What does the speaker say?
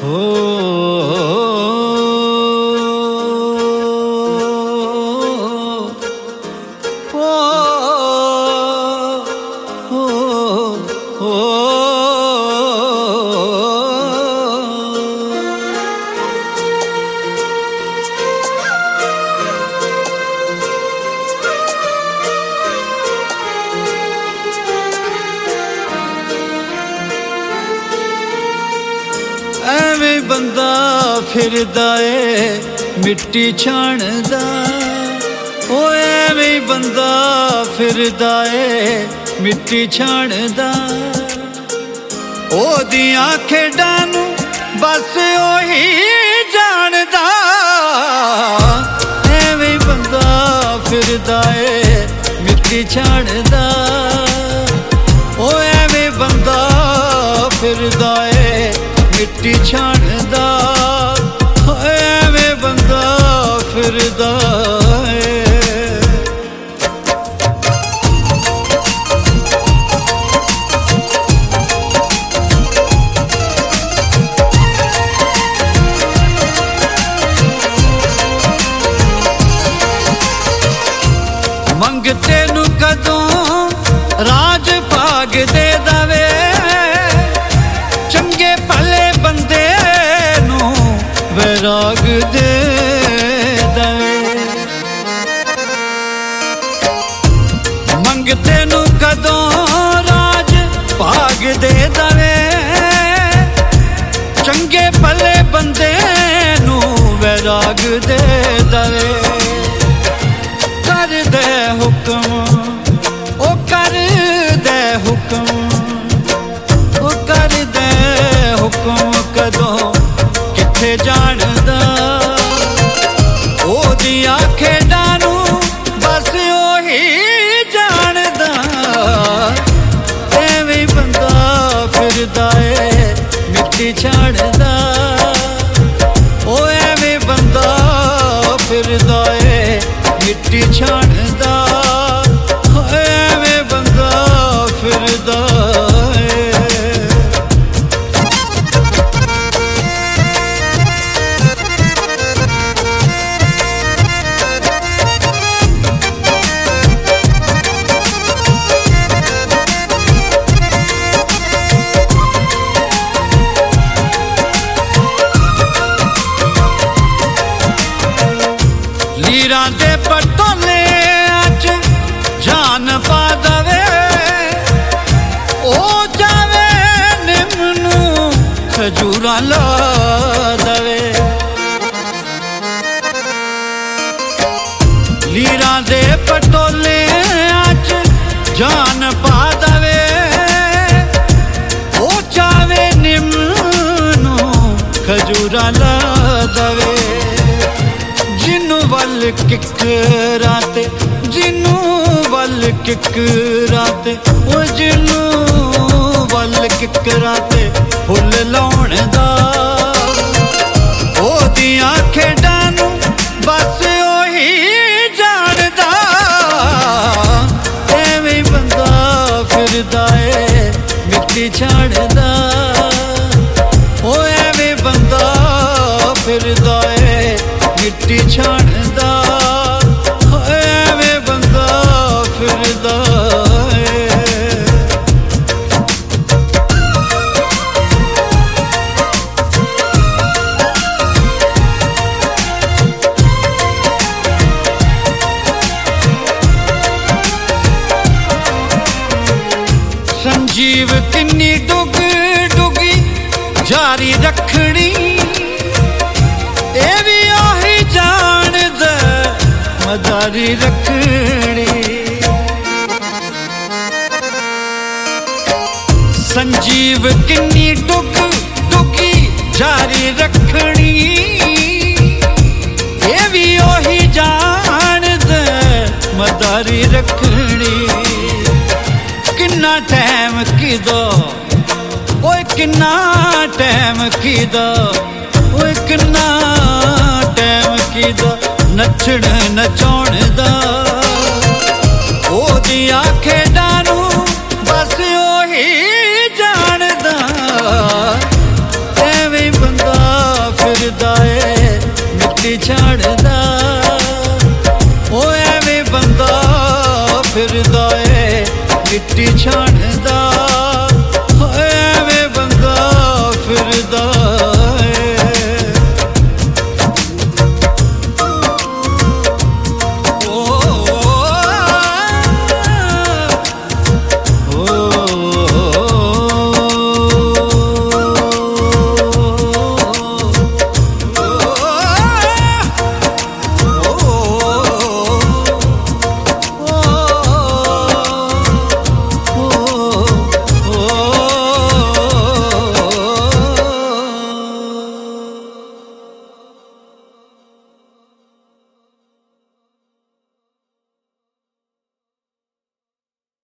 ਐਵੇਂ ਬੰਦਾ ਫਿਰਦਾ ਏ ਮਿੱਟੀ ਛਾਣਦਾ, ਓਏ ਐਵੇਂ ਬੰਦਾ ਫਿਰਦਾ ਏ ਮਿੱਟੀ ਛਾਣਦਾ। ਉਹਦੀਆਂ ਖੇਡਾਂ ਨੂੰ ਬਸ ਉਹੀ ਜਾਣਦਾ। ਐਵੇਂ ਬੰਦਾ ਫਿਰਦਾ ਏ ਮਿੱਟੀ ਛਾਣਦਾ, ਓਏ ਐਵੇਂ ਬੰਦਾ ਫਿਰਦਾ ਏ ਮਿੱਟੀ ਛਾਣਦਾ। ਐਵੇਂ ਬੰਦਾ ਫਿਰਦਾ ਏ। ਮੰਗਤੇ ਨੂੰ ਕਦੋਂ ਰਾਜ ਭਾਗ ਦੇ ਦਵੇ, ਚੰਗੇ ਭਲੇ ਬੰਦੇ ਨੂੰ ਵੈਰਾਗ ਦੇ ਦਵੇ। ਮੰਗਤੇ ਨੂੰ ਕਦੋਂ ਰਾਜ ਭਾਗ ਦੇ ਦਵੇ, ਚੰਗੇ ਭਲੇ ਬੰਦੇ ਨੂੰ ਵੈਰਾਗ ਦੇ ਦਵੇ। ਕਰਦੇ ਹੁਕਮ ਉਹ ਕਰਦੇ ਹੁਕਮ, ਉਹ ਕਰਦੇ ਹੁਕਮ ਕਦੋਂ ਕਿੱਥੇ ਜਾਣਦਾ। ਉਹਦੀਆਂ ਖੇਡਾਂ ਨੂੰ ਬਸ ਉਹੀ ਜਾਣਦਾ। ਐਵੇਂ ਬੰਦਾ ਫਿਰਦਾ ਏ ਮਿੱਟੀ ਛਾਣਦਾ, ਉਹ ਐਵੇਂ ਬੰਦਾ ਫਿਰਦਾ ਏ ਮਿੱਟੀ ਛਾਣਦਾ। ਐਵੇਂ ਬੰਦਾ ਫਿਰਦਾ ਏ। ਲੀਰਾਂ ਦੇ ਪਟੋਲਿਆਂ 'ਚ ਜਾਨ ਪਾ ਦਵੇ, ਉਹ ਜਾਵੇ ਨਿੰਮ ਨੂੰ ਖਜੂਰਾਂ ਲਾ ਦਵੇ। ਲੀਰਾਂ ਦੇ ਪਟੋਲਿਆਂ 'ਚ ਜਾਨ ਪਾ ਦਵੇ, ਉਹ ਜਾਵੇ ਨਿੰਮ ਨੂੰ ਖਜੂਰਾਂ ਲਾ ਦਵੇ। ਜਿਹਨੂੰ ਵੱਲ ਕਿਕਰਾਂ ਤੇ, ਜਿਹਨੂੰ ਵੱਲ ਕਿਕਰਾਂ ਤੇ, ਉਹ ਜਿਹਨੂੰ ਵੱਲ ਕਿਕਰਾਂ ਤੇ ਫੁੱਲ ਲਾਉਣ ਦਾ। ਉਹਦੀਆਂ ਖੇਡਾਂ ਨੂੰ ਬਸ ਉਹੀ ਜਾਣਦਾ। ਐਵੇਂ ਬੰਦਾ ਫਿਰਦਾ ਏ ਮਿੱਟੀ ਛਾਣਦਾ, ਉਹ ਐਵੇਂ ਬੰਦਾ ਫਿਰਦਾ ਏ ਮਿੱਟੀ ਛਾਣਦਾ। ਐਵੇਂ ਬੰਦਾ ਫਿਰਦਾ ਏ। ਸੰਜੀਵ ਕਿੰਨੀ ਡੁੱਗ ਡੁੱਗੀ ਜਾਰੀ ਰੱਖਣੀ, ਇਹ ਵੀ ਉਹੀ ਜਾਣਦਾ ਮਦਾਰੀ ਰੱਖਣੀ। ਸੰਜੀਵ ਕਿੰਨੀ ਡੁੱਗ ਡੁੱਗੀ ਜਾਰੀ ਰੱਖਣੀ, ਇਹ ਵੀ ਉਹੀ ਜਾਣਦਾ ਮਦਾਰੀ ਰੱਖਣੀ। ਕਿੰਨਾ ਟਾਈਮ ਕਿਦਾ, ਓਏ ਕਿੰਨਾ ਟਾਈਮ ਕਿਦਾ, ਓਏ ਕਿੰਨਾ ਟਾਈਮ ਕਿਦਾ ਨੱਚਣ ਨਚਾਉਣ ਦਾ। ਉਹਦੀਆਂ ਖੇਡਾਂ ਨੂੰ ਬਸ ਉਹੀ ਜਾਣਦਾ। ਐਵੇਂ ਬੰਦਾ मिट